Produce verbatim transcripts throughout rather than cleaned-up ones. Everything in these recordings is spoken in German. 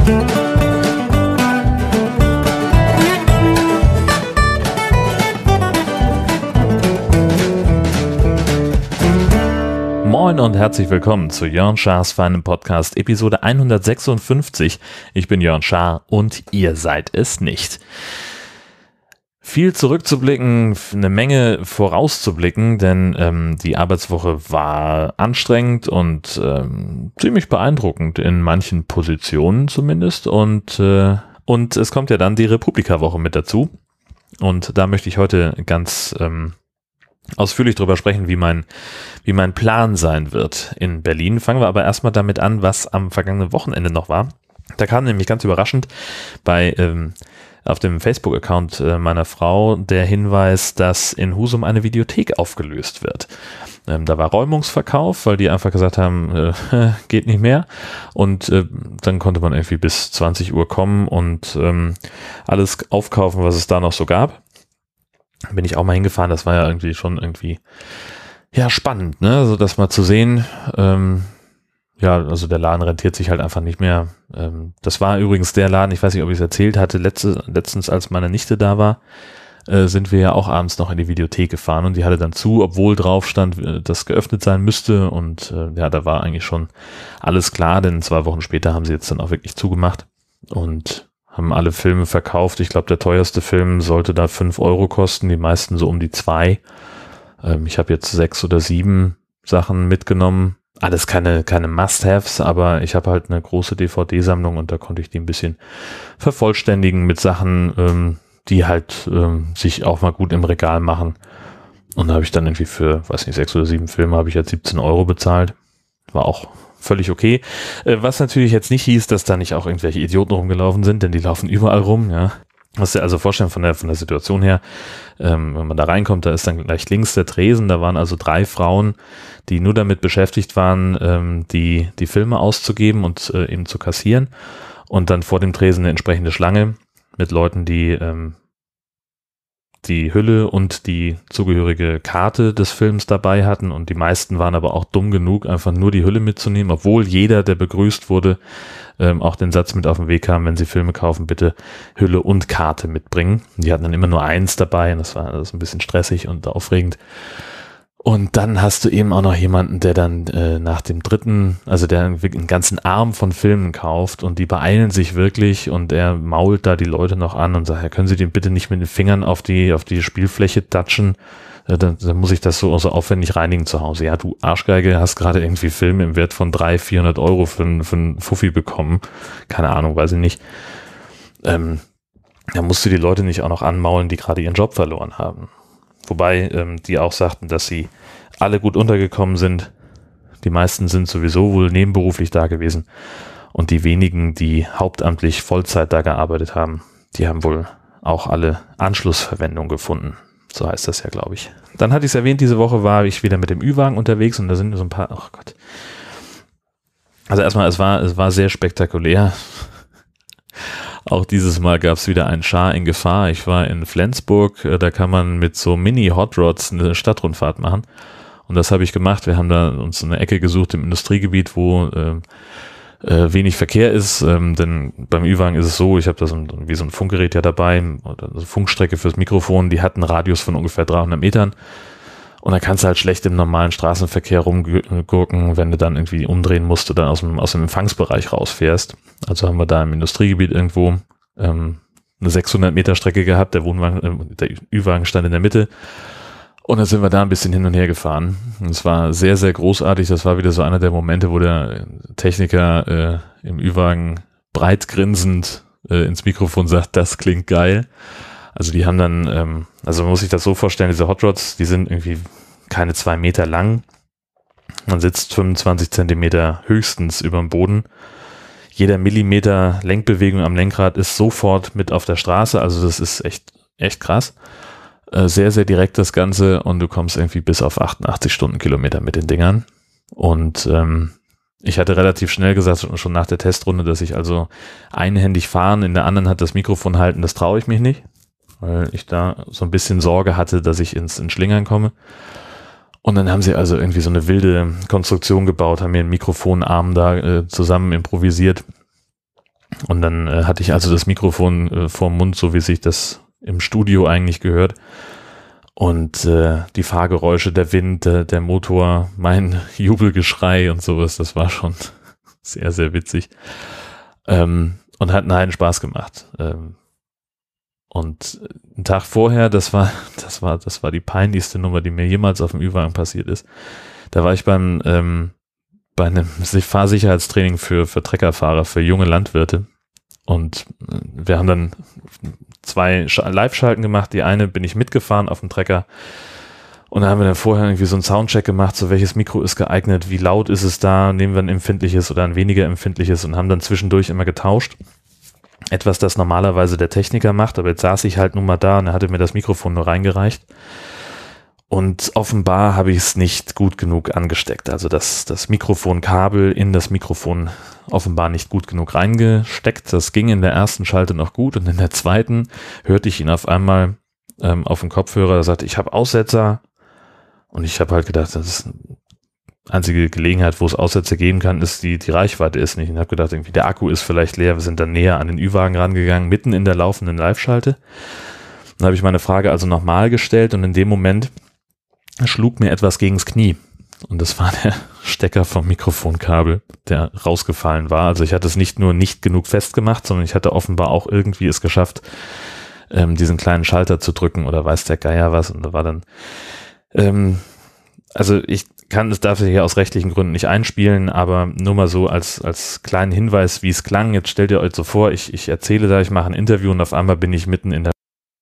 Moin und herzlich willkommen zu Jörn Schars feinem Podcast, Episode hundertsechsundfünfzig. Ich bin Jörn Schaar und ihr seid es nicht. Viel zurückzublicken, eine Menge vorauszublicken, denn ähm, die Arbeitswoche war anstrengend und ähm, ziemlich beeindruckend in manchen Positionen zumindest. Und, äh, und es kommt ja dann die Republika-Woche mit dazu. Und da möchte ich heute ganz ähm, ausführlich drüber sprechen, wie mein, wie mein Plan sein wird in Berlin. Fangen wir aber erstmal damit an, was am vergangenen Wochenende noch war. Da kam nämlich ganz überraschend bei ähm, auf dem Facebook-Account äh, meiner Frau der Hinweis, dass in Husum eine Videothek aufgelöst wird. Ähm, da war Räumungsverkauf, weil die einfach gesagt haben, äh, geht nicht mehr. Und äh, dann konnte man irgendwie bis zwanzig Uhr kommen und ähm, alles aufkaufen, was es da noch so gab. Bin ich auch mal hingefahren, das war ja irgendwie schon irgendwie ja spannend, ne, also das mal zu sehen, ähm, ja, also der Laden rentiert sich halt einfach nicht mehr. Ähm, das war übrigens der Laden, ich weiß nicht, ob ich es erzählt hatte, letzte, letztens, als meine Nichte da war, äh, sind wir ja auch abends noch in die Videothek gefahren und die hatte dann zu, obwohl drauf stand, äh, dass geöffnet sein müsste und äh, ja, da war eigentlich schon alles klar, denn zwei Wochen später haben sie jetzt dann auch wirklich zugemacht und haben alle Filme verkauft. Ich glaube, der teuerste Film sollte da fünf Euro kosten, die meisten so um die zwei. Ähm, ich habe jetzt sechs oder sieben Sachen mitgenommen. Alles keine, keine Must-Haves, aber ich habe halt eine große D V D-Sammlung und da konnte ich die ein bisschen vervollständigen mit Sachen, ähm, die halt ähm, sich auch mal gut im Regal machen. Und da habe ich dann irgendwie für, weiß nicht, sechs oder sieben Filme habe ich jetzt siebzehn Euro bezahlt. War auch völlig okay. Äh, was natürlich jetzt nicht hieß, dass da nicht auch irgendwelche Idioten rumgelaufen sind, denn die laufen überall rum, ja. Musst dir also vorstellen von der, von der Situation her, ähm, wenn man da reinkommt, da ist dann gleich links der Tresen, da waren also drei Frauen, die nur damit beschäftigt waren, ähm, die, die Filme auszugeben und äh, eben zu kassieren und dann vor dem Tresen eine entsprechende Schlange mit Leuten, die ähm, die Hülle und die zugehörige Karte des Films dabei hatten und die meisten waren aber auch dumm genug, einfach nur die Hülle mitzunehmen, obwohl jeder, der begrüßt wurde, ähm, auch den Satz mit auf den Weg kam, wenn sie Filme kaufen, bitte Hülle und Karte mitbringen. Die hatten dann immer nur eins dabei und das war das ein bisschen stressig und aufregend. Und dann hast du eben auch noch jemanden, der dann äh, nach dem dritten, also der einen ganzen Arm von Filmen kauft und die beeilen sich wirklich und er mault da die Leute noch an und sagt, ja, können Sie den bitte nicht mit den Fingern auf die auf die Spielfläche touchen, äh, dann, dann muss ich das so, so aufwendig reinigen zu Hause. Ja, du Arschgeige, hast gerade irgendwie Filme im Wert von dreihundert, vierhundert Euro für, für einen Fuffi bekommen. Keine Ahnung, weiß ich nicht. Ähm, da musst du die Leute nicht auch noch anmaulen, die gerade ihren Job verloren haben. Wobei ähm, die auch sagten, dass sie alle gut untergekommen sind. Die meisten sind sowieso wohl nebenberuflich da gewesen. Und die wenigen, die hauptamtlich Vollzeit da gearbeitet haben, die haben wohl auch alle Anschlussverwendung gefunden. So heißt das ja, glaube ich. Dann hatte ich es erwähnt, diese Woche war ich wieder mit dem Ü-Wagen unterwegs und da sind so ein paar, ach Gott. Also erstmal, es war, es war sehr spektakulär. Auch dieses Mal gab es wieder einen Schar in Gefahr. Ich war in Flensburg, da kann man mit so Mini-Hot Rods eine Stadtrundfahrt machen. Und das habe ich gemacht. Wir haben da uns eine Ecke gesucht im Industriegebiet, wo äh, äh, wenig Verkehr ist. Ähm, denn beim Ü-Wagen ist es so, ich habe da so ein, wie so ein Funkgerät ja dabei, oder eine Funkstrecke fürs Mikrofon, die hat einen Radius von ungefähr dreihundert Metern. Und da kannst du halt schlecht im normalen Straßenverkehr rumgurken, wenn du dann irgendwie umdrehen musst oder aus dem, aus dem Empfangsbereich rausfährst. Also haben wir da im Industriegebiet irgendwo ähm, eine sechshundert Meter Strecke gehabt, der Wohnwagen, äh, der Ü-Wagen stand in der Mitte. Und dann sind wir da ein bisschen hin und her gefahren. Und es war sehr, sehr großartig. Das war wieder so einer der Momente, wo der Techniker äh, im Ü-Wagen breit grinsend äh, ins Mikrofon sagt, das klingt geil. Also die haben dann, ähm, also man muss sich das so vorstellen, diese Hot Rods, die sind irgendwie keine zwei Meter lang. Man sitzt fünfundzwanzig Zentimeter höchstens über dem Boden. Jeder Millimeter Lenkbewegung am Lenkrad ist sofort mit auf der Straße. Also das ist echt, echt krass. Äh, sehr, sehr direkt das Ganze und du kommst irgendwie bis auf achtundachtzig Stundenkilometer mit den Dingern. Und ähm, ich hatte relativ schnell gesagt, schon nach der Testrunde, dass ich also einhändig fahren, in der anderen Hand das Mikrofon halten, das traue ich mich nicht, weil ich da so ein bisschen Sorge hatte, dass ich ins, ins Schlingern komme. Und dann haben sie also irgendwie so eine wilde Konstruktion gebaut, haben mir einen Mikrofonarm da äh, zusammen improvisiert. Und dann äh, hatte ich also das Mikrofon äh, vorm Mund, so wie sich das im Studio eigentlich gehört. Und äh, die Fahrgeräusche, der Wind, der, der Motor, mein Jubelgeschrei und sowas, das war schon sehr, sehr witzig. Ähm, und hat einen heiden Spaß gemacht. Ähm, und einen Tag vorher, das war, das war, das war die peinlichste Nummer, die mir jemals auf dem Ü-Wagen passiert ist. Da war ich beim, ähm, bei einem Fahrsicherheitstraining für, für Treckerfahrer, für junge Landwirte. Und wir haben dann zwei Live-Schalten gemacht. Die eine bin ich mitgefahren auf dem Trecker. Und da haben wir dann vorher irgendwie so einen Soundcheck gemacht, so welches Mikro ist geeignet, wie laut ist es da, nehmen wir ein empfindliches oder ein weniger empfindliches und haben dann zwischendurch immer getauscht. Etwas, das normalerweise der Techniker macht, aber jetzt saß ich halt nun mal da und er hatte mir das Mikrofon nur reingereicht. Und offenbar habe ich es nicht gut genug angesteckt. Also das, das Mikrofonkabel in das Mikrofon offenbar nicht gut genug reingesteckt. Das ging in der ersten Schalte noch gut und in der zweiten hörte ich ihn auf einmal ähm, auf dem Kopfhörer. Er sagte, ich habe Aussetzer. Und ich habe halt gedacht, das ist die einzige Gelegenheit, wo es Aussetzer geben kann, ist die, die Reichweite ist nicht. Und ich habe gedacht, irgendwie der Akku ist vielleicht leer. Wir sind dann näher an den Ü-Wagen rangegangen, mitten in der laufenden Live-Schalte. Dann habe ich meine Frage also nochmal gestellt und in dem Moment schlug mir etwas gegens Knie. Und das war der Stecker vom Mikrofonkabel, der rausgefallen war. Also ich hatte es nicht nur nicht genug festgemacht, sondern ich hatte offenbar auch irgendwie es geschafft, ähm, diesen kleinen Schalter zu drücken oder weiß der Geier was. Und da war dann, ähm, also ich kann es dafür hier aus rechtlichen Gründen nicht einspielen, aber nur mal so als, als kleinen Hinweis, wie es klang. Jetzt stellt ihr euch so vor, ich, ich erzähle da, ich mache ein Interview und auf einmal bin ich mitten in der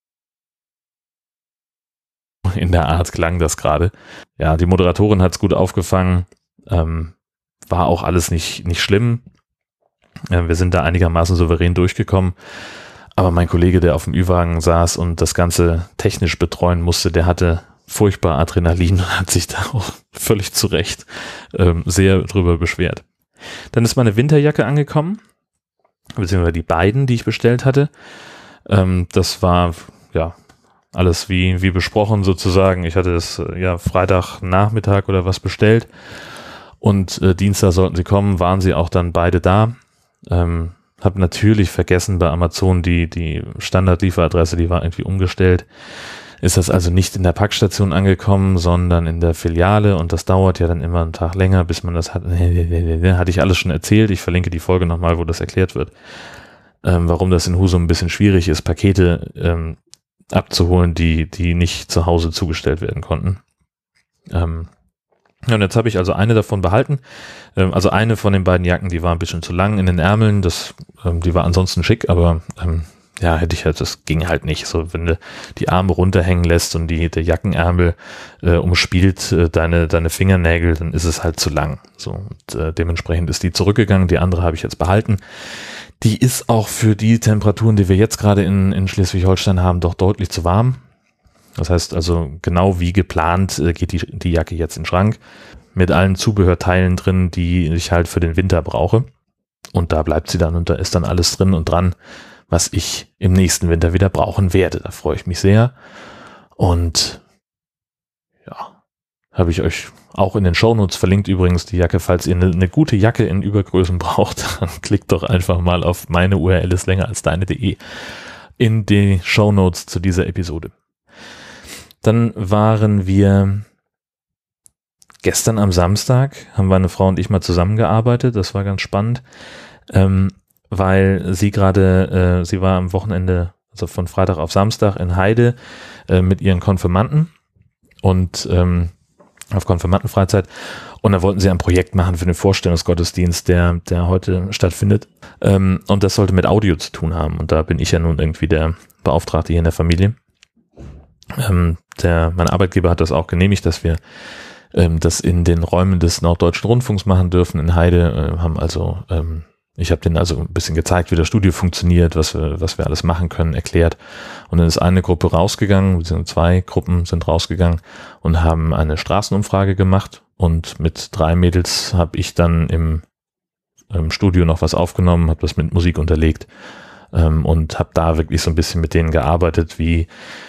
In der Art klang das gerade. Ja, die Moderatorin hat es gut aufgefangen. Ähm, war auch alles nicht, nicht schlimm. Äh, wir sind da einigermaßen souverän durchgekommen. Aber mein Kollege, der auf dem Ü-Wagen saß und das Ganze technisch betreuen musste, der hatte furchtbar Adrenalin und hat sich da auch völlig zu Recht ähm, sehr drüber beschwert. Dann ist meine Winterjacke angekommen, beziehungsweise die beiden, die ich bestellt hatte. Ähm, das war, ja, alles wie, wie besprochen sozusagen. Ich hatte es ja Freitagnachmittag oder was bestellt und äh, Dienstag sollten sie kommen, waren sie auch dann beide da. Ähm, habe natürlich vergessen bei Amazon die, die Standardlieferadresse, die war irgendwie umgestellt. Ist das also nicht in der Packstation angekommen, sondern in der Filiale und das dauert ja dann immer einen Tag länger, bis man das hat. Hatte ich alles schon erzählt. Ich verlinke die Folge nochmal, wo das erklärt wird. Ähm, warum das in Husum ein bisschen schwierig ist, Pakete ähm, abzuholen, die, die nicht zu Hause zugestellt werden konnten. Ähm, ja, und jetzt habe ich also eine davon behalten. Ähm, also eine von den beiden Jacken, die war ein bisschen zu lang in den Ärmeln. Das, ähm, die war ansonsten schick, aber ähm, ja, hätte ich halt, das ging halt nicht. So, wenn du die Arme runterhängen lässt und die, der Jackenärmel äh, umspielt äh, deine, deine Fingernägel, dann ist es halt zu lang. So, und äh, dementsprechend ist die zurückgegangen. Die andere habe ich jetzt behalten. Die ist auch für die Temperaturen, die wir jetzt gerade in, in Schleswig-Holstein haben, doch deutlich zu warm. Das heißt also, genau wie geplant äh, geht die, die Jacke jetzt in den Schrank mit allen Zubehörteilen drin, die ich halt für den Winter brauche. Und da bleibt sie dann und da ist dann alles drin und dran, was ich im nächsten Winter wieder brauchen werde. Da freue ich mich sehr. Und ja, habe ich euch auch in den Shownotes verlinkt übrigens die Jacke. Falls ihr eine, eine gute Jacke in Übergrößen braucht, dann klickt doch einfach mal auf meine U R L ist länger als deine.de in die Shownotes zu dieser Episode. Dann waren wir gestern am Samstag, haben meine Frau und ich mal zusammengearbeitet. Das war ganz spannend, ähm, weil sie gerade, äh, sie war am Wochenende, also von Freitag auf Samstag in Heide äh, mit ihren Konfirmanden und ähm, auf Konfirmandenfreizeit und da wollten sie ein Projekt machen für den Vorstellungsgottesdienst, der der heute stattfindet ähm, und das sollte mit Audio zu tun haben und da bin ich ja nun irgendwie der Beauftragte hier in der Familie. Ähm, der, mein Arbeitgeber hat das auch genehmigt, dass wir ähm, das in den Räumen des Norddeutschen Rundfunks machen dürfen in Heide, äh, haben also ähm, ich habe denen also ein bisschen gezeigt, wie das Studio funktioniert, was wir, was wir alles machen können, erklärt. Und dann ist eine Gruppe rausgegangen, beziehungsweise zwei Gruppen sind rausgegangen und haben eine Straßenumfrage gemacht. Und mit drei Mädels habe ich dann im, im Studio noch was aufgenommen, habe das mit Musik unterlegt ähm, und habe da wirklich so ein bisschen mit denen gearbeitet, wie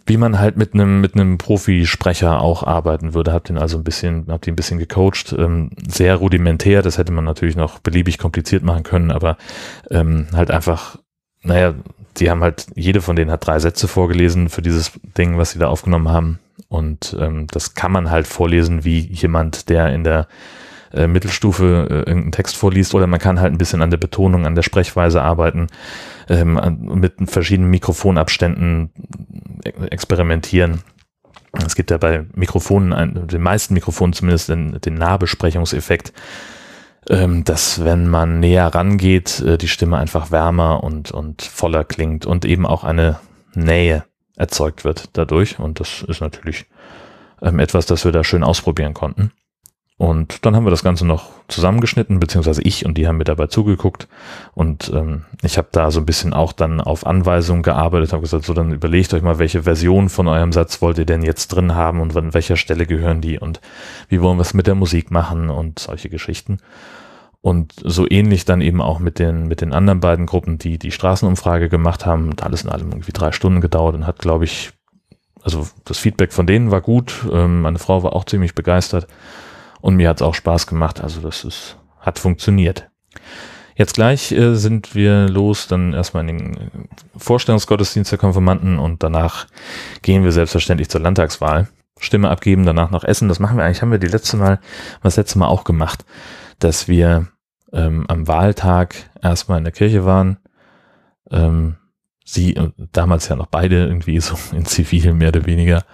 wie man halt mit einem mit einem Profisprecher auch arbeiten würde. Hab den also ein bisschen, hab die ein bisschen gecoacht, ähm, sehr rudimentär. Das hätte man natürlich noch beliebig kompliziert machen können, aber ähm, halt einfach, naja, die haben halt, jede von denen hat drei Sätze vorgelesen für dieses Ding, was sie da aufgenommen haben. Und ähm, das kann man halt vorlesen wie jemand, der in der äh, Mittelstufe äh, irgendeinen Text vorliest, oder man kann halt ein bisschen an der Betonung, an der Sprechweise arbeiten, ähm, mit verschiedenen Mikrofonabständen experimentieren. Es gibt ja bei Mikrofonen, den meisten Mikrofonen zumindest, den, den Nahbesprechungseffekt, ähm, dass wenn man näher rangeht, äh, die Stimme einfach wärmer und, und voller klingt und eben auch eine Nähe erzeugt wird dadurch. Und das ist natürlich ähm, etwas, das wir da schön ausprobieren konnten. Und dann haben wir das Ganze noch zusammengeschnitten, beziehungsweise ich und die haben mir dabei zugeguckt. Und ähm, ich habe da so ein bisschen auch dann auf Anweisungen gearbeitet, habe gesagt, so, dann überlegt euch mal, welche Version von eurem Satz wollt ihr denn jetzt drin haben und an welcher Stelle gehören die und wie wollen wir es mit der Musik machen und solche Geschichten. Und so ähnlich dann eben auch mit den mit den anderen beiden Gruppen, die die Straßenumfrage gemacht haben. Und alles in allem irgendwie drei Stunden gedauert und hat, glaube ich, also das Feedback von denen war gut. Ähm, meine Frau war auch ziemlich begeistert. Und mir hat es auch Spaß gemacht, also das ist, hat funktioniert. Jetzt gleich äh, sind wir los, dann erstmal in den Vorstellungsgottesdienst der Konfirmanden und danach gehen wir selbstverständlich zur Landtagswahl. Stimme abgeben, danach noch essen. Das machen wir eigentlich, haben wir die letzte Mal, das letzte Mal auch gemacht, dass wir ähm, am Wahltag erstmal in der Kirche waren. Ähm, sie, äh, damals ja noch beide irgendwie so in Zivil mehr oder weniger.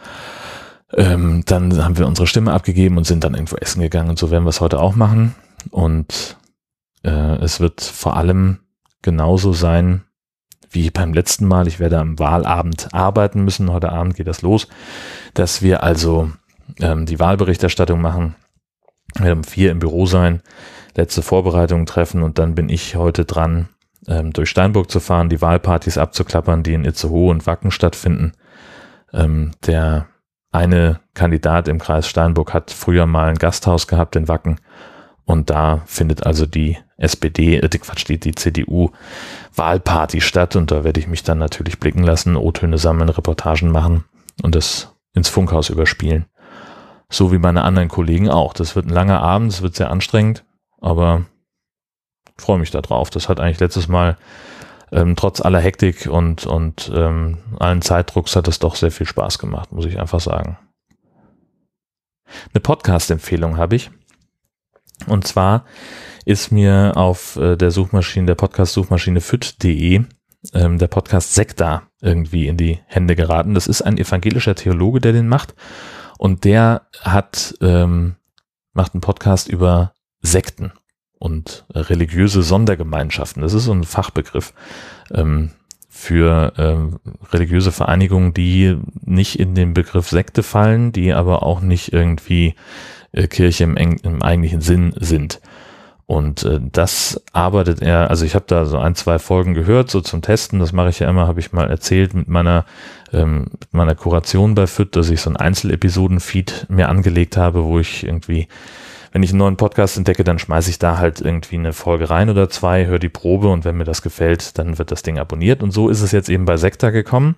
Ähm, dann haben wir unsere Stimme abgegeben und sind dann irgendwo essen gegangen und so werden wir es heute auch machen. Und äh, es wird vor allem genauso sein wie beim letzten Mal. Ich werde am Wahlabend arbeiten müssen. Heute Abend geht das los, dass wir also ähm, die Wahlberichterstattung machen. Wir werden um vier im Büro sein, letzte Vorbereitungen treffen und dann bin ich heute dran, ähm, durch Steinburg zu fahren, die Wahlpartys abzuklappern, die in Itzehoe und Wacken stattfinden. Ähm, der Eine Kandidat im Kreis Steinburg hat früher mal ein Gasthaus gehabt in Wacken und da findet also die S P D, äh, Quatsch, die, die C D U-Wahlparty statt und da werde ich mich dann natürlich blicken lassen, O-Töne sammeln, Reportagen machen und das ins Funkhaus überspielen. So wie meine anderen Kollegen auch. Das wird ein langer Abend, es wird sehr anstrengend, aber ich freue mich da drauf. Das hat eigentlich letztes Mal Ähm, trotz aller Hektik und, und ähm, allen Zeitdrucks hat es doch sehr viel Spaß gemacht, muss ich einfach sagen. Eine Podcast-Empfehlung habe ich. Und zwar ist mir auf äh, der Suchmaschine, der Podcast-Suchmaschine f ü t punkt de ähm, der Podcast Sekta irgendwie in die Hände geraten. Das ist ein evangelischer Theologe, der den macht. Und der hat ähm, macht einen Podcast über Sekten und religiöse Sondergemeinschaften. Das ist so ein Fachbegriff ähm, für ähm, religiöse Vereinigungen, die nicht in den Begriff Sekte fallen, die aber auch nicht irgendwie äh, Kirche im, eng, im eigentlichen Sinn sind. Und äh, das arbeitet er, also ich habe da so ein, zwei Folgen gehört, so zum Testen, das mache ich ja immer, habe ich mal erzählt mit meiner ähm, mit meiner Kuration bei F Ü T, dass ich so ein Einzelepisoden-Feed mir angelegt habe, wo ich irgendwie, wenn ich einen neuen Podcast entdecke, dann schmeiße ich da halt irgendwie eine Folge rein oder zwei, höre die Probe und wenn mir das gefällt, dann wird das Ding abonniert. Und so ist es jetzt eben bei Sekta gekommen.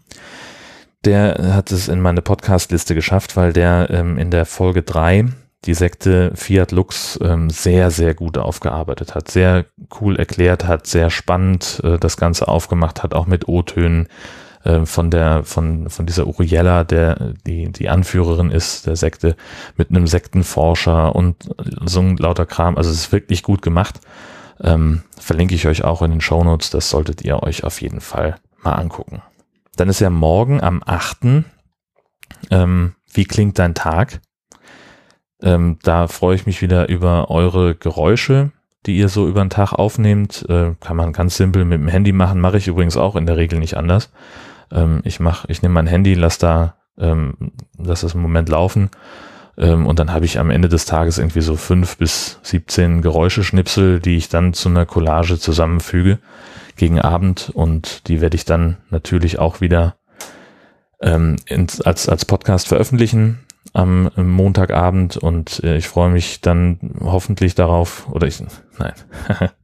Der hat es in meine Podcast-Liste geschafft, weil der ähm, in der Folge drei die Sekte Fiat Lux ähm, sehr, sehr gut aufgearbeitet hat, sehr cool erklärt hat, sehr spannend äh, das Ganze aufgemacht hat, auch mit O-Tönen äh, von der von von dieser Uriella, der die die Anführerin ist der Sekte, mit einem Sektenforscher und so ein lauter Kram. Also es ist wirklich gut gemacht. Ähm, verlinke ich euch auch in den Shownotes. Das solltet ihr euch auf jeden Fall mal angucken. Dann ist ja morgen am achten Ähm, wie klingt dein Tag? Ähm, da freue ich mich wieder über eure Geräusche, die ihr so über den Tag aufnehmt. Äh, kann man ganz simpel mit dem Handy machen, mache ich übrigens auch in der Regel nicht anders. Ähm, ich mache, ich nehme mein Handy, lasse da, ähm, lasse das im Moment laufen ähm, und dann habe ich am Ende des Tages irgendwie so fünf bis siebzehn Geräuscheschnipsel, die ich dann zu einer Collage zusammenfüge gegen Abend und die werde ich dann natürlich auch wieder ähm, ins, als, als Podcast veröffentlichen am Montagabend und äh, ich freue mich dann hoffentlich darauf, oder ich, nein,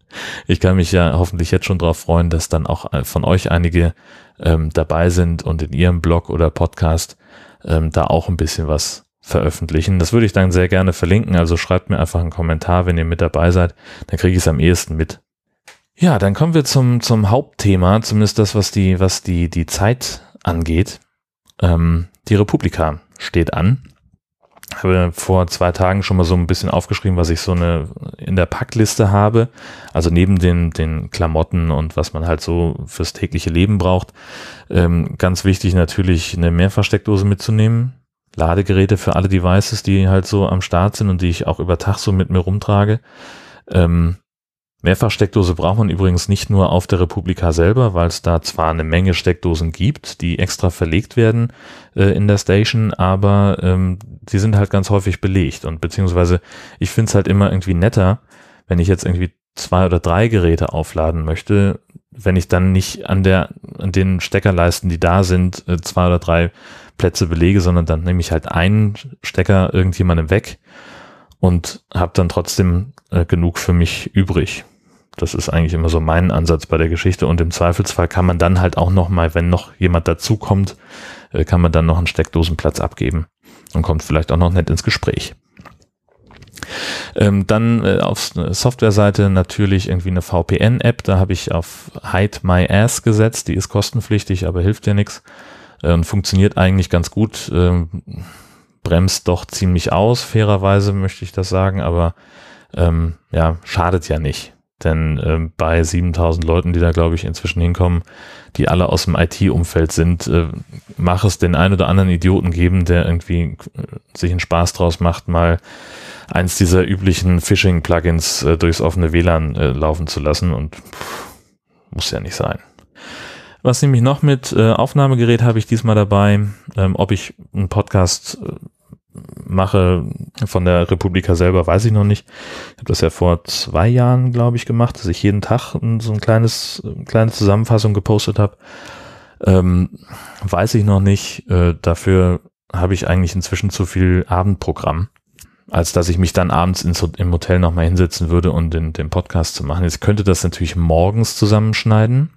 ich kann mich ja hoffentlich jetzt schon darauf freuen, dass dann auch von euch einige ähm, dabei sind und in ihrem Blog oder Podcast ähm, da auch ein bisschen was veröffentlichen. Das würde ich dann sehr gerne verlinken, also schreibt mir einfach einen Kommentar, wenn ihr mit dabei seid, dann kriege ich es am ehesten mit. Ja, dann kommen wir zum zum Hauptthema, zumindest das, was die was die die Zeit angeht. Ähm, die Republika steht an. Ich habe vor zwei Tagen schon mal so ein bisschen aufgeschrieben, was ich so eine in der Packliste habe. Also neben den den Klamotten und was man halt so fürs tägliche Leben braucht. Ähm, ganz wichtig natürlich eine Mehrfachsteckdose mitzunehmen. Ladegeräte für alle Devices, die halt so am Start sind und die ich auch über Tag so mit mir rumtrage. Ähm, Mehrfachsteckdose braucht man übrigens nicht nur auf der Republika selber, weil es da zwar eine Menge Steckdosen gibt, die extra verlegt werden äh, in der Station, aber ähm, die sind halt ganz häufig belegt und beziehungsweise ich finde es halt immer irgendwie netter, wenn ich jetzt irgendwie zwei oder drei Geräte aufladen möchte, wenn ich dann nicht an der an den Steckerleisten, die da sind, äh, zwei oder drei Plätze belege, sondern dann nehme ich halt einen Stecker irgendjemandem weg und habe dann trotzdem äh, genug für mich übrig. Das ist eigentlich immer so mein Ansatz bei der Geschichte und im Zweifelsfall kann man dann halt auch nochmal, wenn noch jemand dazukommt, äh, kann man dann noch einen Steckdosenplatz abgeben und kommt vielleicht auch noch nett ins Gespräch. Ähm, dann äh, auf Softwareseite natürlich irgendwie eine V P N-App, da habe ich auf Hide My Ass gesetzt, die ist kostenpflichtig, aber hilft ja nichts äh, und funktioniert eigentlich ganz gut, ähm, bremst doch ziemlich aus, fairerweise möchte ich das sagen, aber ähm, ja, schadet ja nicht. Denn ähm, bei siebentausend Leuten, die da, glaube ich, inzwischen hinkommen, die alle aus dem I T-Umfeld sind, äh, mag es den einen oder anderen Idioten geben, der irgendwie äh, sich einen Spaß draus macht, mal eins dieser üblichen Phishing-Plugins äh, durchs offene W L A N äh, laufen zu lassen und pff, muss ja nicht sein. Was nehme ich noch mit? Äh, Aufnahmegerät habe ich diesmal dabei. Ähm, ob ich einen Podcast äh, mache von der Republika selber, weiß ich noch nicht. Ich habe das ja vor zwei Jahren, glaube ich, gemacht, dass ich jeden Tag so ein kleines, eine kleine Zusammenfassung gepostet habe. Ähm, weiß ich noch nicht. Äh, dafür habe ich eigentlich inzwischen zu viel Abendprogramm, als dass ich mich dann abends ins, im Hotel nochmal hinsetzen würde und den, den Podcast zu machen. Jetzt könnte das natürlich morgens zusammenschneiden,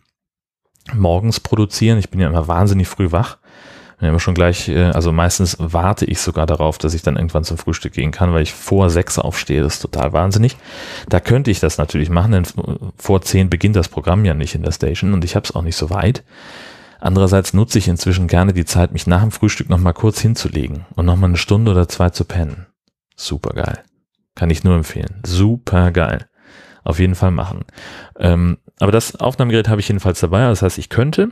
morgens produzieren. Ich bin ja immer wahnsinnig früh wach. Ja, immer schon gleich, also meistens warte ich sogar darauf, dass ich dann irgendwann zum Frühstück gehen kann, weil ich vor sechs aufstehe. Das ist total wahnsinnig. Da könnte ich das natürlich machen, denn vor zehn beginnt das Programm ja nicht in der Station und ich habe es auch nicht so weit. Andererseits nutze ich inzwischen gerne die Zeit, mich nach dem Frühstück nochmal kurz hinzulegen und nochmal eine Stunde oder zwei zu pennen. Super geil. Kann ich nur empfehlen. Super geil. Auf jeden Fall machen. Ähm, aber das Aufnahmegerät habe ich jedenfalls dabei. Das heißt, ich könnte.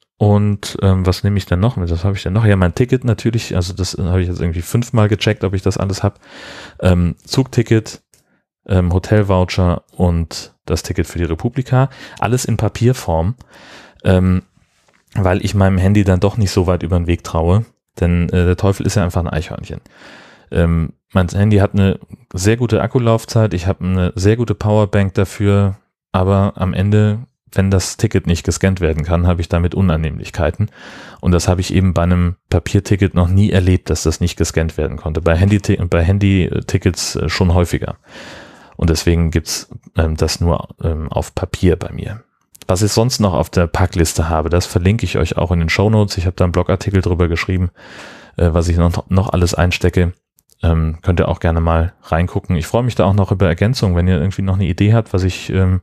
Und ähm, was nehme ich denn noch mit? Was habe ich denn noch? Ja, mein Ticket natürlich. Also das habe ich jetzt irgendwie fünfmal gecheckt, ob ich das alles habe. Ähm, Zugticket, ähm, Hotelvoucher und das Ticket für die Republika. Alles in Papierform, ähm, weil ich meinem Handy dann doch nicht so weit über den Weg traue. Denn äh, der Teufel ist ja einfach ein Eichhörnchen. Ähm, mein Handy hat eine sehr gute Akkulaufzeit. Ich habe eine sehr gute Powerbank dafür. Aber am Ende, wenn das Ticket nicht gescannt werden kann, habe ich damit Unannehmlichkeiten. Und das habe ich eben bei einem Papierticket noch nie erlebt, dass das nicht gescannt werden konnte. Bei Handy, bei Handy-Tickets schon häufiger. Und deswegen gibt's ähm, das nur ähm, auf Papier bei mir. Was ich sonst noch auf der Packliste habe, das verlinke ich euch auch in den Shownotes. Ich habe da einen Blogartikel drüber geschrieben, äh, was ich noch, noch alles einstecke. Ähm, könnt ihr auch gerne mal reingucken. Ich freue mich da auch noch über Ergänzungen. Wenn ihr irgendwie noch eine Idee habt, was ich ähm,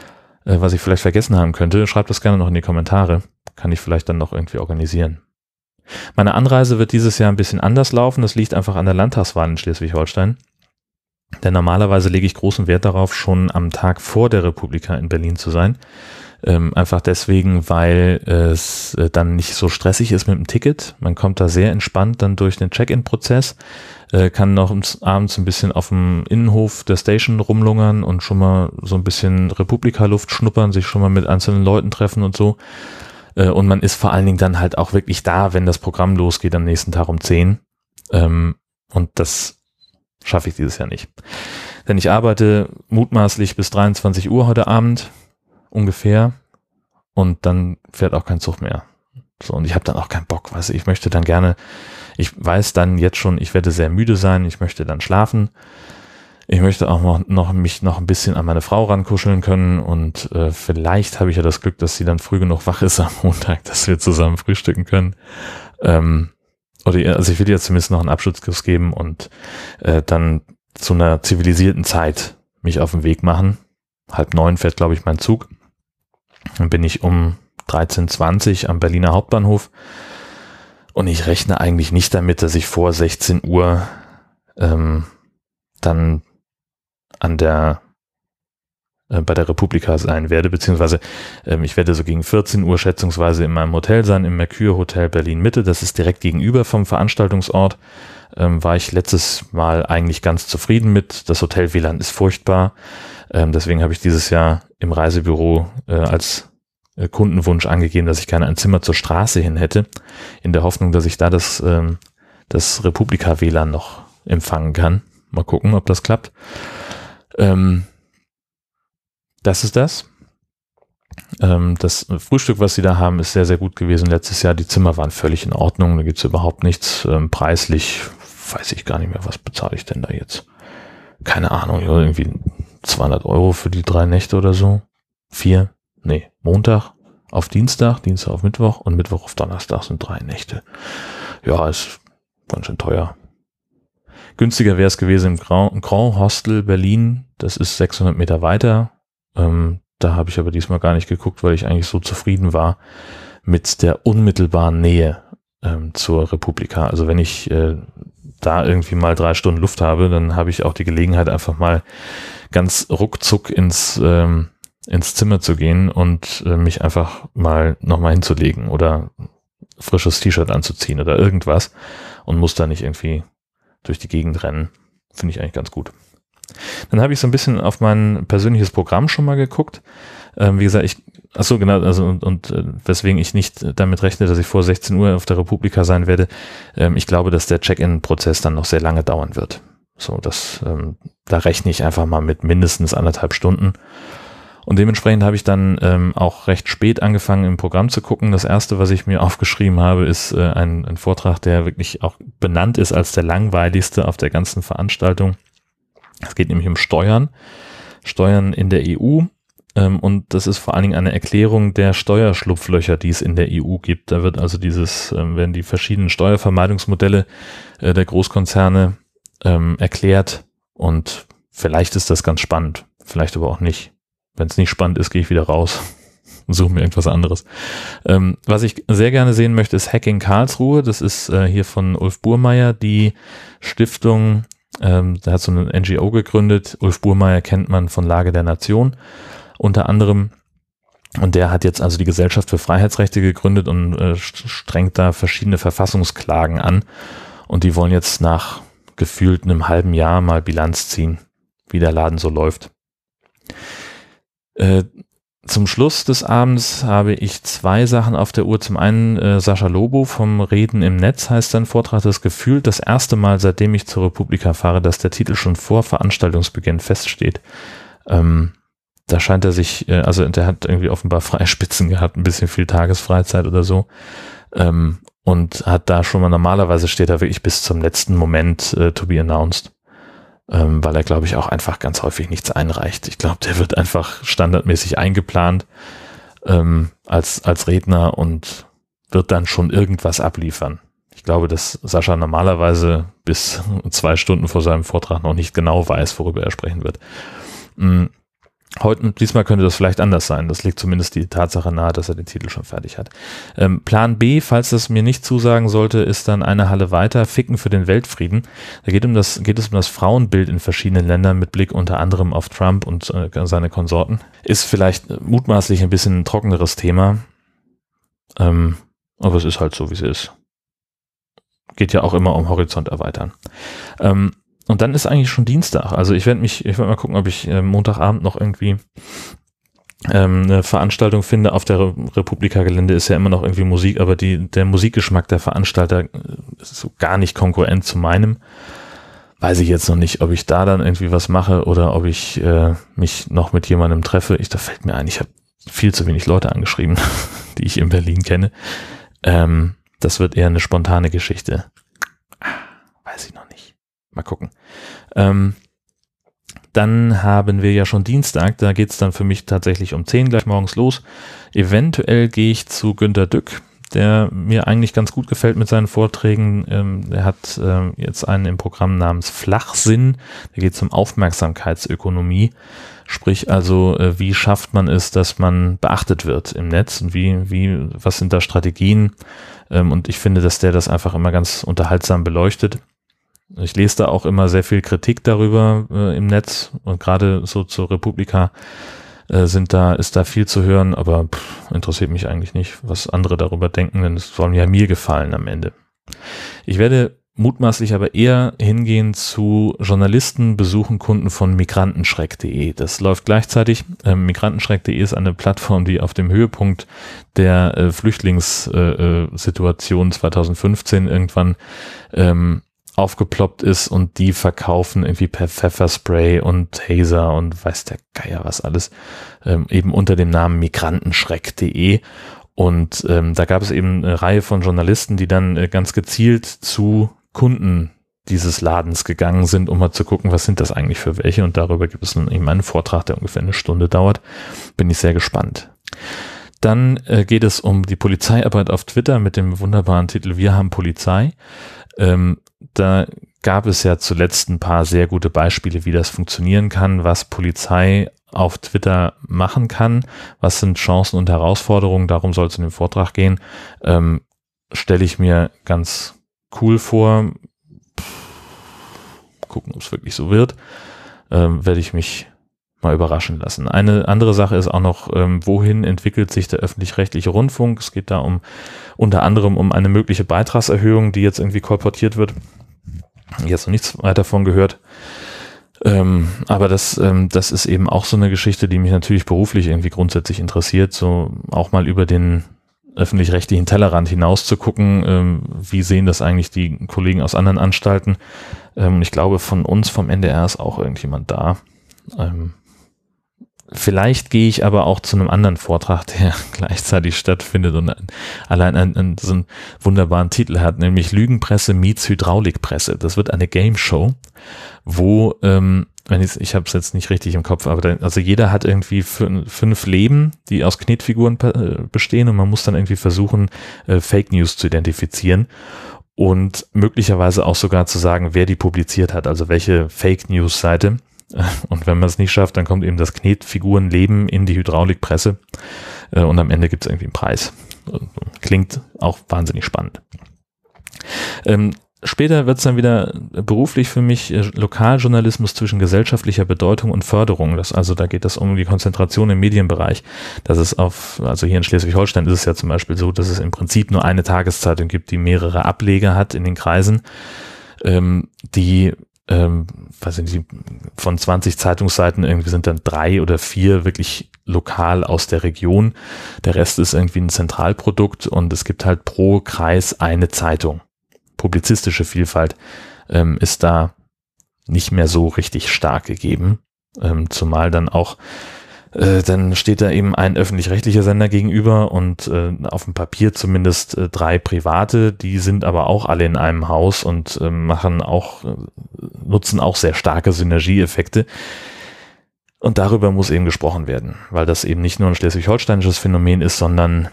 was ich vielleicht vergessen haben könnte, schreibt das gerne noch in die Kommentare. Kann ich vielleicht dann noch irgendwie organisieren. Meine Anreise wird dieses Jahr ein bisschen anders laufen. Das liegt einfach an der Landtagswahl in Schleswig-Holstein. Denn normalerweise lege ich großen Wert darauf, schon am Tag vor der Republika in Berlin zu sein. Ähm, einfach deswegen, weil es äh, dann nicht so stressig ist mit dem Ticket. Man kommt da sehr entspannt dann durch den Check-in-Prozess, äh, kann noch abends ein bisschen auf dem Innenhof der Station rumlungern und schon mal so ein bisschen Republika-Luft schnuppern, sich schon mal mit einzelnen Leuten treffen und so. Äh, und man ist vor allen Dingen dann halt auch wirklich da, wenn das Programm losgeht am nächsten Tag um zehn. Ähm, und das schaffe ich dieses Jahr nicht. Denn ich arbeite mutmaßlich bis dreiundzwanzig Uhr heute Abend ungefähr und dann fährt auch kein Zug mehr. So, und ich habe dann auch keinen Bock, weißt du, ich möchte dann gerne, ich weiß dann jetzt schon, ich werde sehr müde sein, ich möchte dann schlafen. Ich möchte auch noch, noch mich noch ein bisschen an meine Frau rankuscheln können und äh, vielleicht habe ich ja das Glück, dass sie dann früh genug wach ist am Montag, dass wir zusammen frühstücken können. Ähm, oder also ich will ihr zumindest noch einen Abschlusskuss geben und äh, dann zu einer zivilisierten Zeit mich auf den Weg machen. Halb neun fährt, glaube ich, mein Zug. Dann bin ich um dreizehn Uhr zwanzig am Berliner Hauptbahnhof und ich rechne eigentlich nicht damit, dass ich vor sechzehn Uhr ähm, dann an der äh, bei der Republika sein werde, beziehungsweise ähm, ich werde so gegen vierzehn Uhr schätzungsweise in meinem Hotel sein, im Mercure Hotel Berlin Mitte. Das ist direkt gegenüber vom Veranstaltungsort. Ähm, war ich letztes Mal eigentlich ganz zufrieden mit. Das Hotel W L A N ist furchtbar. Ähm, deswegen habe ich dieses Jahr im Reisebüro äh, als äh, Kundenwunsch angegeben, dass ich gerne ein Zimmer zur Straße hin hätte, in der Hoffnung, dass ich da das, ähm, das Republika W L A N noch empfangen kann. Mal gucken, ob das klappt. Ähm, das ist das. Ähm, das Frühstück, was sie da haben, ist sehr, sehr gut gewesen letztes Jahr. Die Zimmer waren völlig in Ordnung. Da gibt es überhaupt nichts. Ähm, preislich weiß ich gar nicht mehr, was bezahle ich denn da jetzt? Keine Ahnung, irgendwie zweihundert Euro für die drei Nächte oder so. Vier? Nee, Montag auf Dienstag, Dienstag auf Mittwoch und Mittwoch auf Donnerstag sind drei Nächte. Ja, ist ganz schön teuer. Günstiger wäre es gewesen im Grand, Grand Hostel Berlin. Das ist sechshundert Meter weiter. Ähm, da habe ich aber diesmal gar nicht geguckt, weil ich eigentlich so zufrieden war mit der unmittelbaren Nähe ähm, zur Republika. Also wenn ich äh, da irgendwie mal drei Stunden Luft habe, dann habe ich auch die Gelegenheit, einfach mal ganz ruckzuck ins, ähm, ins Zimmer zu gehen und äh, mich einfach mal nochmal hinzulegen oder frisches T-Shirt anzuziehen oder irgendwas und muss da nicht irgendwie durch die Gegend rennen. Finde ich eigentlich ganz gut. Dann habe ich so ein bisschen auf mein persönliches Programm schon mal geguckt. Ähm, wie gesagt, ich, ach so, genau, also und, und äh, weswegen ich nicht damit rechne, dass ich vor sechzehn Uhr auf der Republika sein werde. Ähm, ich glaube, dass der Check-in-Prozess dann noch sehr lange dauern wird. So, das, ähm, da rechne ich einfach mal mit mindestens anderthalb Stunden. Und dementsprechend habe ich dann ähm, auch recht spät angefangen, im Programm zu gucken. Das erste, was ich mir aufgeschrieben habe, ist äh, ein, ein Vortrag, der wirklich auch benannt ist als der langweiligste auf der ganzen Veranstaltung. Es geht nämlich um Steuern, Steuern in der E U. Ähm, und das ist vor allen Dingen eine Erklärung der Steuerschlupflöcher, die es in der E U gibt. Da wird also dieses, ähm, werden die verschiedenen Steuervermeidungsmodelle äh, der Großkonzerne ähm, erklärt. Und vielleicht ist das ganz spannend, vielleicht aber auch nicht. Wenn es nicht spannend ist, gehe ich wieder raus und suche mir irgendwas anderes. Ähm, was ich sehr gerne sehen möchte, ist Hacking Karlsruhe. Das ist äh, hier von Ulf Burmeier, die Stiftung, ähm, der hat so eine N G O gegründet. Ulf Burmeier kennt man von Lage der Nation unter anderem. Und der hat jetzt also die Gesellschaft für Freiheitsrechte gegründet und äh, strengt da verschiedene Verfassungsklagen an. Und die wollen jetzt nach gefühlt einem halben Jahr mal Bilanz ziehen, wie der Laden so läuft. Äh, zum Schluss des Abends habe ich zwei Sachen auf der Uhr. Zum einen äh, Sascha Lobo vom Reden im Netz heißt sein Vortrag. Das gefühlt das erste Mal, seitdem ich zur Republika fahre, dass der Titel schon vor Veranstaltungsbeginn feststeht. Ähm, da scheint er sich, äh, also der hat irgendwie offenbar freie Spitzen gehabt, ein bisschen viel Tagesfreizeit oder so. Ähm, und hat da schon mal, normalerweise steht er wirklich bis zum letzten Moment äh, to be announced. Ähm, weil er, glaube ich, auch einfach ganz häufig nichts einreicht. Ich glaube, der wird einfach standardmäßig eingeplant ähm, als, als Redner und wird dann schon irgendwas abliefern. Ich glaube, dass Sascha normalerweise bis zwei Stunden vor seinem Vortrag noch nicht genau weiß, worüber er sprechen wird. Mhm. Heute, diesmal könnte das vielleicht anders sein. Das liegt zumindest die Tatsache nahe, dass er den Titel schon fertig hat. Ähm, Plan B, falls das mir nicht zusagen sollte, ist dann eine Halle weiter, Ficken für den Weltfrieden. Da geht, um das, geht es um das Frauenbild in verschiedenen Ländern mit Blick unter anderem auf Trump und äh, seine Konsorten. Ist vielleicht mutmaßlich ein bisschen ein trockeneres Thema. Ähm, aber es ist halt so, wie es ist. Geht ja auch immer um Horizont erweitern. Ähm, Und dann ist eigentlich schon Dienstag. Also ich werde mich, ich werde mal gucken, ob ich äh, Montagabend noch irgendwie ähm, eine Veranstaltung finde. Auf der Re- Republika-Gelände ist ja immer noch irgendwie Musik, aber die, der Musikgeschmack der Veranstalter ist so gar nicht konkurrent zu meinem. Weiß ich jetzt noch nicht, ob ich da dann irgendwie was mache oder ob ich äh, mich noch mit jemandem treffe. Ich, da fällt mir ein, ich habe viel zu wenig Leute angeschrieben, die ich in Berlin kenne. Ähm, das wird eher eine spontane Geschichte. Weiß ich noch nicht. Mal gucken. Ähm, Dann haben wir ja schon Dienstag, da geht es dann für mich tatsächlich um zehn gleich morgens los. Eventuell gehe ich zu Günter Dück, der mir eigentlich ganz gut gefällt mit seinen Vorträgen. Ähm, er hat ähm, jetzt einen im Programm namens Flachsinn, da geht es um Aufmerksamkeitsökonomie, sprich also, äh, wie schafft man es, dass man beachtet wird im Netz und wie, wie, was sind da Strategien? Ähm, und ich finde, dass der das einfach immer ganz unterhaltsam beleuchtet. Ich lese da auch immer sehr viel Kritik darüber äh, im Netz und gerade so zur Republika äh, sind da, ist da viel zu hören, aber pff, interessiert mich eigentlich nicht, was andere darüber denken, denn es soll ja mir gefallen am Ende. Ich werde mutmaßlich aber eher hingehen zu Journalisten besuchen Kunden von migrantenschreck punkt de. Das läuft gleichzeitig. Ähm, migrantenschreck punkt de ist eine Plattform, die auf dem Höhepunkt der äh, Flüchtlingssituation äh, zweitausendfünfzehn irgendwann ähm, aufgeploppt ist und die verkaufen irgendwie per Pfefferspray und Taser und weiß der Geier was alles, ähm, eben unter dem Namen migrantenschreck punkt de. Und ähm, da gab es eben eine Reihe von Journalisten, die dann äh, ganz gezielt zu Kunden dieses Ladens gegangen sind, um mal zu gucken, was sind das eigentlich für welche. Und darüber gibt es nun eben einen Vortrag, der ungefähr eine Stunde dauert. Bin ich sehr gespannt. Dann äh, geht es um die Polizeiarbeit auf Twitter mit dem wunderbaren Titel Wir haben Polizei. Ähm, da gab es ja zuletzt ein paar sehr gute Beispiele, wie das funktionieren kann, was Polizei auf Twitter machen kann, was sind Chancen und Herausforderungen, darum soll es in dem Vortrag gehen, ähm, stelle ich mir ganz cool vor. Gucken, ob es wirklich so wird, ähm, werde ich mich mal überraschen lassen. Eine andere Sache ist auch noch, ähm, wohin entwickelt sich der öffentlich-rechtliche Rundfunk? Es geht da um unter anderem um eine mögliche Beitragserhöhung, die jetzt irgendwie kolportiert wird. Jetzt noch nichts weiter davon gehört. Ähm, aber das, ähm, das ist eben auch so eine Geschichte, die mich natürlich beruflich irgendwie grundsätzlich interessiert, so auch mal über den öffentlich-rechtlichen Tellerrand hinaus zu gucken, ähm, wie sehen das eigentlich die Kollegen aus anderen Anstalten. Ähm, ich glaube, von uns, vom N D R ist auch irgendjemand da. Ähm, Vielleicht gehe ich aber auch zu einem anderen Vortrag, der gleichzeitig stattfindet und allein einen, einen, so einen wunderbaren Titel hat, nämlich Lügenpresse meets Hydraulikpresse. Das wird eine Game Show, wo, ähm, wenn ich, ich habe es jetzt nicht richtig im Kopf, aber da, also jeder hat irgendwie fünf, fünf Leben, die aus Knetfiguren bestehen und man muss dann irgendwie versuchen, äh, Fake News zu identifizieren und möglicherweise auch sogar zu sagen, wer die publiziert hat, also welche Fake News Seite. Und wenn man es nicht schafft, dann kommt eben das Knetfigurenleben in die Hydraulikpresse und am Ende gibt es irgendwie einen Preis. Klingt auch wahnsinnig spannend. Ähm, später wird es dann wieder beruflich für mich äh, Lokaljournalismus zwischen gesellschaftlicher Bedeutung und Förderung. Das, also da geht es um die Konzentration im Medienbereich. Das ist auf, also hier in Schleswig-Holstein ist es ja zum Beispiel so, dass es im Prinzip nur eine Tageszeitung gibt, die mehrere Ableger hat in den Kreisen, ähm, die Ähm, weiß ich nicht, von zwanzig Zeitungsseiten irgendwie sind dann drei oder vier wirklich lokal aus der Region. Der Rest ist irgendwie ein Zentralprodukt und es gibt halt pro Kreis eine Zeitung. Publizistische Vielfalt ähm, ist da nicht mehr so richtig stark gegeben, ähm, zumal dann auch Äh, dann steht da eben ein öffentlich-rechtlicher Sender gegenüber und äh, auf dem Papier zumindest äh, drei private, die sind aber auch alle in einem Haus und äh, machen auch, äh, nutzen auch sehr starke Synergieeffekte. Und darüber muss eben gesprochen werden, weil das eben nicht nur ein schleswig-holsteinisches Phänomen ist, sondern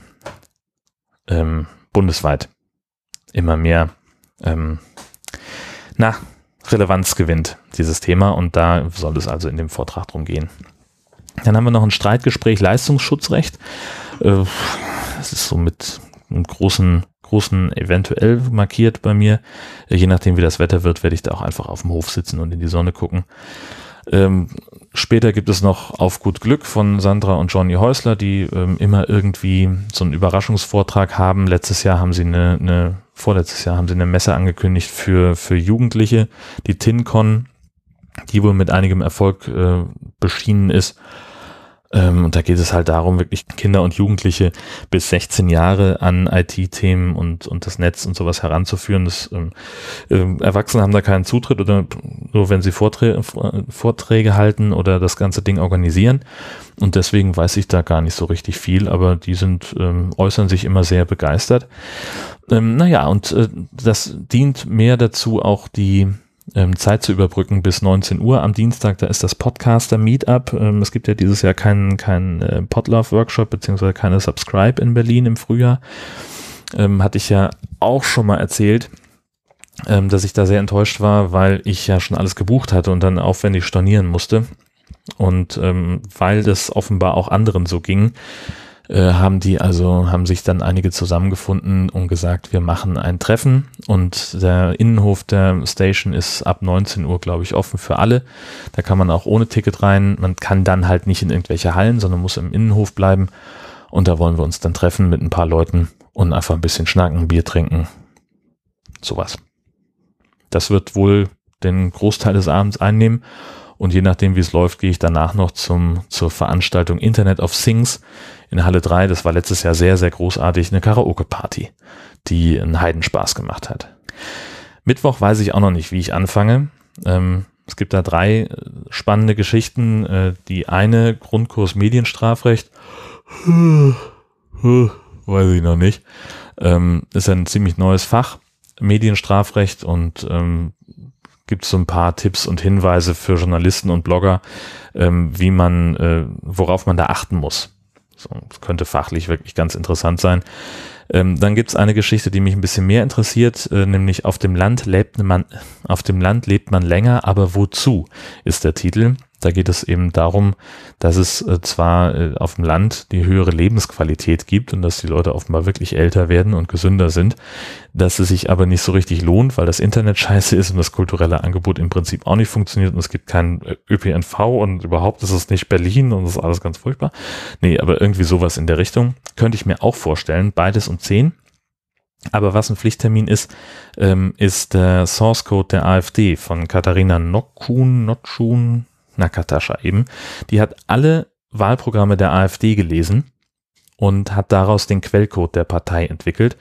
ähm, bundesweit immer mehr ähm, na, Relevanz gewinnt, dieses Thema, und da soll es also in dem Vortrag drum gehen. Dann haben wir noch ein Streitgespräch Leistungsschutzrecht. Das ist so mit einem großen, großen eventuell markiert bei mir. Je nachdem, wie das Wetter wird, werde ich da auch einfach auf dem Hof sitzen und in die Sonne gucken. Ähm, später gibt es noch Auf gut Glück von Sandra und Johnny Häusler, die ähm, immer irgendwie so einen Überraschungsvortrag haben. Letztes Jahr haben sie eine, eine, vorletztes Jahr haben sie eine Messe angekündigt für, für Jugendliche, die TinCon, die wohl mit einigem Erfolg äh, beschienen ist. Ähm, und da geht es halt darum, wirklich Kinder und Jugendliche bis sechzehn Jahre an I T-Themen und, und das Netz und sowas heranzuführen. Das, ähm, äh, Erwachsene haben da keinen Zutritt oder nur wenn sie Vorträ- Vorträge halten oder das ganze Ding organisieren. Und deswegen weiß ich da gar nicht so richtig viel, aber die sind, ähm, äußern sich immer sehr begeistert. Ähm, naja, und äh, das dient mehr dazu, auch die ähm, Zeit zu überbrücken bis neunzehn Uhr am Dienstag. Da ist das Podcaster-Meetup. Ähm, es gibt ja dieses Jahr keinen kein, äh, Podlove-Workshop beziehungsweise keine Subscribe in Berlin im Frühjahr. Ähm, hatte ich ja auch schon mal erzählt, ähm, dass ich da sehr enttäuscht war, weil ich ja schon alles gebucht hatte und dann aufwendig stornieren musste. Und ähm, weil das offenbar auch anderen so ging, äh, haben die also, haben sich dann einige zusammengefunden und gesagt, wir machen ein Treffen und der Innenhof der Station ist ab neunzehn Uhr, glaube ich, offen für alle. Da kann man auch ohne Ticket rein. Man kann dann halt nicht in irgendwelche Hallen, sondern muss im Innenhof bleiben. Und da wollen wir uns dann treffen mit ein paar Leuten und einfach ein bisschen schnacken, Bier trinken, sowas. Das wird wohl den Großteil des Abends einnehmen und je nachdem, wie es läuft, gehe ich danach noch zum zur Veranstaltung Internet of Things in Halle drei. Das war letztes Jahr sehr, sehr großartig, eine Karaoke-Party, die einen Heidenspaß gemacht hat. Mittwoch weiß ich auch noch nicht, wie ich anfange. Ähm, es gibt da drei spannende Geschichten. Äh, die eine, Grundkurs Medienstrafrecht, weiß ich noch nicht, ähm, ist ein ziemlich neues Fach, Medienstrafrecht, und ähm, gibt es so ein paar Tipps und Hinweise für Journalisten und Blogger, ähm, wie man, äh, worauf man da achten muss. So, das könnte fachlich wirklich ganz interessant sein. Ähm, dann gibt es eine Geschichte, die mich ein bisschen mehr interessiert, äh, nämlich auf dem Land lebt man, auf dem Land lebt man länger, aber wozu ist der Titel. Da geht es eben darum, dass es äh, zwar äh, auf dem Land die höhere Lebensqualität gibt und dass die Leute offenbar wirklich älter werden und gesünder sind, dass es sich aber nicht so richtig lohnt, weil das Internet scheiße ist und das kulturelle Angebot im Prinzip auch nicht funktioniert und es gibt keinen Ö P N V und überhaupt ist es nicht Berlin und das ist alles ganz furchtbar. Nee, aber irgendwie sowas in der Richtung könnte ich mir auch vorstellen, beides um zehn. Aber was ein Pflichttermin ist, ähm, ist der Source Code der AfD von Katharina Nokun, Notschun, Nakatascha eben. Die hat alle Wahlprogramme der AfD gelesen und hat daraus den Quellcode der Partei entwickelt.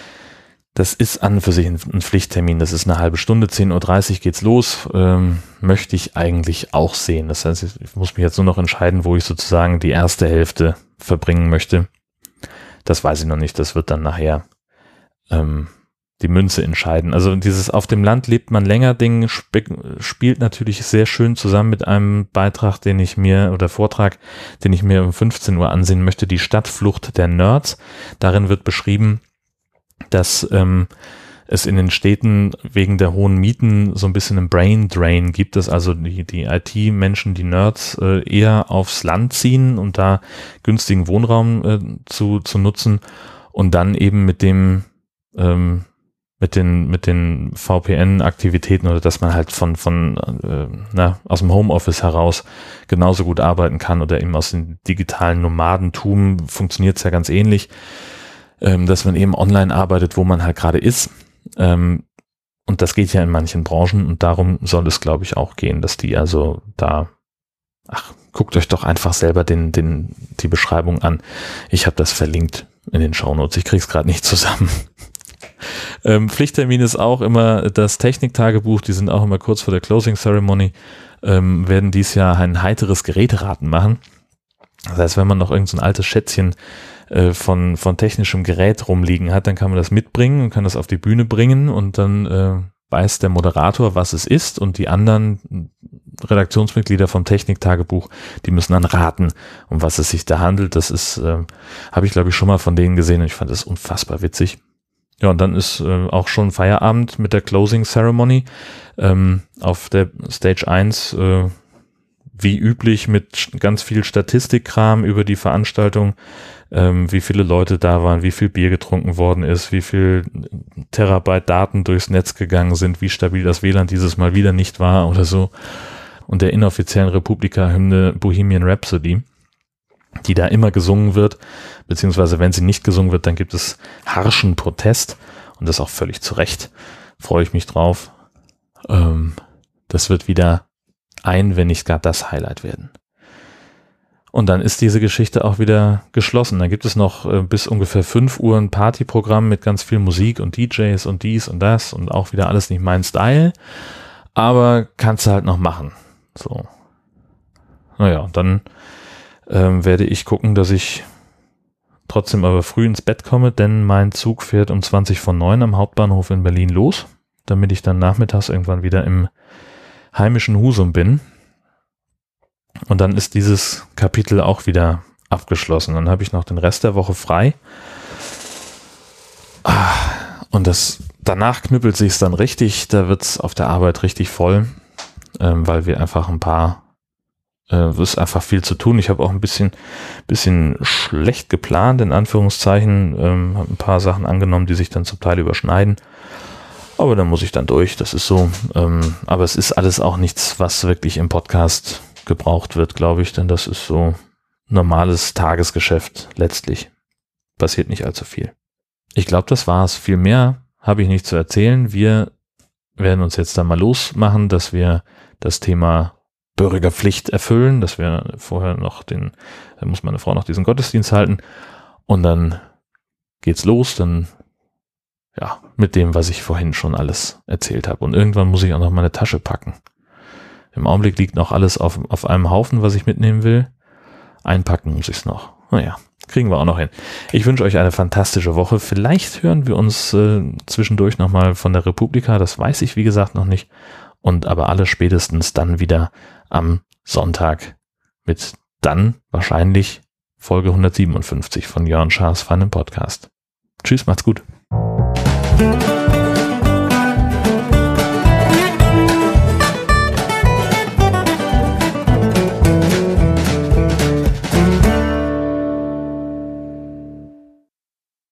Das ist an und für sich ein, ein Pflichttermin. Das ist eine halbe Stunde, zehn Uhr dreißig geht's los. Ähm, möchte ich eigentlich auch sehen. Das heißt, ich muss mich jetzt nur noch entscheiden, wo ich sozusagen die erste Hälfte verbringen möchte. Das weiß ich noch nicht. Das wird dann nachher ähm, die Münze entscheiden. Also dieses auf dem Land lebt man länger Ding sp- spielt natürlich sehr schön zusammen mit einem Beitrag, den ich mir, oder Vortrag, den ich mir um fünfzehn Uhr ansehen möchte, die Stadtflucht der Nerds. Darin wird beschrieben, dass ähm, es in den Städten wegen der hohen Mieten so ein bisschen einen Brain Drain gibt, dass also die, die I T-Menschen, die Nerds äh, eher aufs Land ziehen und da günstigen Wohnraum äh, zu, zu nutzen und dann eben mit dem ähm, mit den mit den V P N-Aktivitäten oder dass man halt von von äh, na, aus dem Homeoffice heraus genauso gut arbeiten kann oder eben aus dem digitalen Nomadentum funktioniert es ja ganz ähnlich, ähm, dass man eben online arbeitet, wo man halt gerade ist, ähm, und das geht ja in manchen Branchen und darum soll es, glaube ich, auch gehen, dass die also da, ach, guckt euch doch einfach selber den den die Beschreibung an. Ich habe das verlinkt in den Shownotes, ich krieg's gerade nicht zusammen. Ähm, Pflichttermin ist auch immer das Techniktagebuch, die sind auch immer kurz vor der Closing Ceremony, ähm, werden dies Jahr ein heiteres Geräteraten machen. Das heißt, wenn man noch irgend so ein altes Schätzchen äh, von, von technischem Gerät rumliegen hat, dann kann man das mitbringen und kann das auf die Bühne bringen und dann äh, weiß der Moderator, was es ist, und die anderen Redaktionsmitglieder vom Techniktagebuch, die müssen dann raten, um was es sich da handelt. Das ist, äh, habe ich glaube ich schon mal von denen gesehen und ich fand das unfassbar witzig. Ja, und dann ist äh, auch schon Feierabend mit der Closing Ceremony. Ähm, auf der Stage eins, äh, wie üblich, mit ganz viel Statistikkram über die Veranstaltung, ähm, wie viele Leute da waren, wie viel Bier getrunken worden ist, wie viel Terabyte Daten durchs Netz gegangen sind, wie stabil das W L A N dieses Mal wieder nicht war oder so. Und der inoffiziellen Republika-Hymne Bohemian Rhapsody, die da immer gesungen wird, beziehungsweise wenn sie nicht gesungen wird, dann gibt es harschen Protest und das auch völlig zu Recht. Freue ich mich drauf. Ähm, das wird wieder ein, wenn nicht gar das Highlight werden. Und dann ist diese Geschichte auch wieder geschlossen. Dann gibt es noch äh, bis ungefähr fünf Uhr ein Partyprogramm mit ganz viel Musik und D Js und dies und das und auch wieder alles nicht mein Style, aber kannst du halt noch machen. So. Naja, und dann Ähm, werde ich gucken, dass ich trotzdem aber früh ins Bett komme, denn mein Zug fährt um zwanzig vor neun am Hauptbahnhof in Berlin los damit ich dann nachmittags irgendwann wieder im heimischen Husum bin. Und dann ist dieses Kapitel auch wieder abgeschlossen. Dann habe ich noch den Rest der Woche frei. Und das, danach knüppelt sich es dann richtig. Da wird es auf der Arbeit richtig voll, ähm, weil wir einfach ein paar, äh, es ist einfach viel zu tun. Ich habe auch ein bisschen, bisschen schlecht geplant, in Anführungszeichen. Ähm, habe ein paar Sachen angenommen, die sich dann zum Teil überschneiden. Aber da muss ich dann durch. Das ist so. Ähm, aber es ist alles auch nichts, was wirklich im Podcast gebraucht wird, glaube ich, denn das ist so normales Tagesgeschäft letztlich. Passiert nicht allzu viel. Ich glaube, das war's. Viel mehr habe ich nicht zu erzählen. Wir werden uns jetzt da mal losmachen, dass wir das Thema Bürgerpflicht erfüllen, dass wir vorher noch den, da muss meine Frau noch diesen Gottesdienst halten und dann geht's los, dann ja, mit dem, was ich vorhin schon alles erzählt habe. Und irgendwann muss ich auch noch meine Tasche packen. Im Augenblick liegt noch alles auf, auf einem Haufen, was ich mitnehmen will. Einpacken muss ich es noch. Naja, kriegen wir auch noch hin. Ich wünsche euch eine fantastische Woche. Vielleicht hören wir uns äh, zwischendurch nochmal von der Republika. Das weiß ich, wie gesagt, noch nicht. Und aber alle spätestens dann wieder am Sonntag mit dann wahrscheinlich Folge hundertsiebenundfünfzig von Jörn Schaas feinem Podcast. Tschüss, macht's gut.